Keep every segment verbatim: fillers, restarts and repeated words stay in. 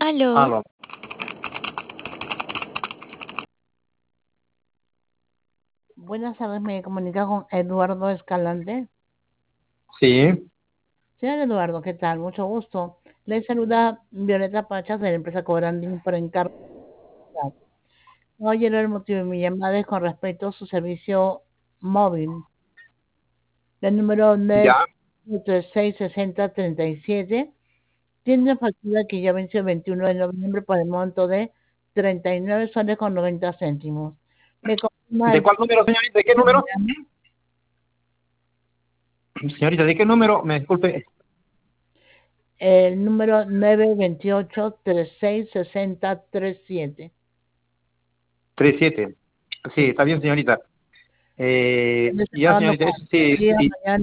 Aló. Aló. Buenas tardes, me comunica con Eduardo Escalante. Sí, Señor Eduardo, ¿qué tal? Mucho gusto. Le saluda Violeta Pachas de la empresa Cobranding por encargo. Oye, el motivo de mi llamada es con respecto a su servicio móvil. El número ya. nueve seis sesenta treinta y siete tiene una factura que ya venció el veintiuno de noviembre por el monto de treinta y nueve soles con noventa céntimos. Me confirma ¿De el cuál número, señorita? ¿De qué número? Señorita, ¿de qué número? Me disculpe. el número nueve veintiocho treinta y seis sesenta treinta y siete. treinta y siete. Sí, está bien, señorita. Eh, ¿Me está ya, pagando señorita, con eso sí, día sí, mañana?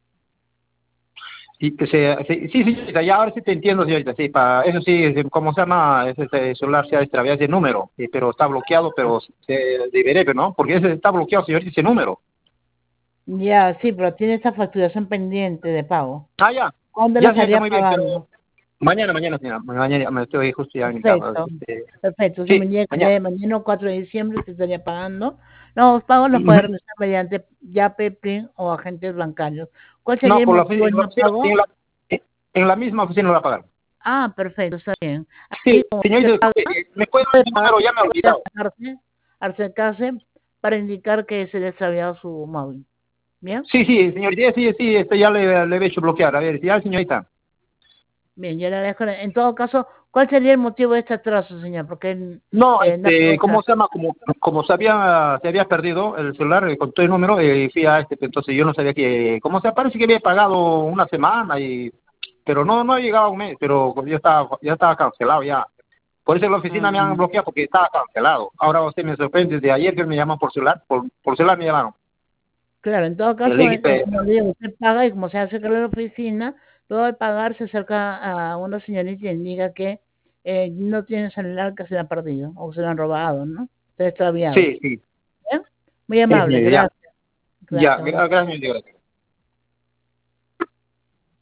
sí, que se- sí, sí, señorita, ya ahora sí te entiendo, señorita. Sí, para eso sí, es- ¿cómo se llama? Ese, ese celular se ha extraviado ese número, sí, pero está bloqueado, pero se deberé, ¿no? Porque ese está bloqueado, señorita, ese número. Ya, sí, pero tiene esta facturación pendiente de pago. Ah, ya. ¿Cuándo la Ya, señorita, estaría muy bien, pero pagando? mañana, mañana, señora. Mañana me estoy justo ya en mi casa. Perfecto, este, perfecto. Se Sí, me llega mañana. de mañana o cuatro de diciembre se estaría pagando. Los pagos los puede realizar mediante Yape, PRIN o agentes bancarios. ¿Cuál sería No, el por la motivo oficina, del en la, no oficina- pago? en la, en la misma oficina lo va a pagar. Ah, perfecto, está bien. Sí, Así como señorita, usted paga, disculpe, eh, ¿me puede dar puede ese pagar, número? Ya me he puede olvidado. acercarse, acercarse para indicar que se le ha extraviado su móvil. ¿Bien? Sí, sí, señorita, sí, sí, este ya le, le he hecho bloquear. A ver, ya, señorita. Bien, yo le agradezco. En todo caso, ¿cuál sería el motivo de este atraso, señor? Porque No, eh, no puedo este, ¿cómo estar. se llama? Como, como se había, se había perdido el celular eh, con todo el número, eh, fui a este, entonces yo no sabía que, ¿cómo se parece que había pagado una semana y, pero no, no ha llegado a un mes, pero ya estaba, ya estaba cancelado ya. Por eso en la oficina me han Mm, bloqueado porque estaba cancelado. Ahora usted me sorprende, desde ayer que me llaman por celular, por, por celular me llamaron. claro, en todo Le caso, dije, eh, eh, eh, como le digo, usted paga y como se hace cargo de la oficina, luego de pagar se acerca a una señorita y le indica que eh, no tiene celular, que se lo ha perdido o se lo han robado, ¿no? Se ha extraviado. sí, sí, ¿Bien? Muy sí, amable, señorita, gracias. ya, ya, Gracias. gra- gracias, señorita.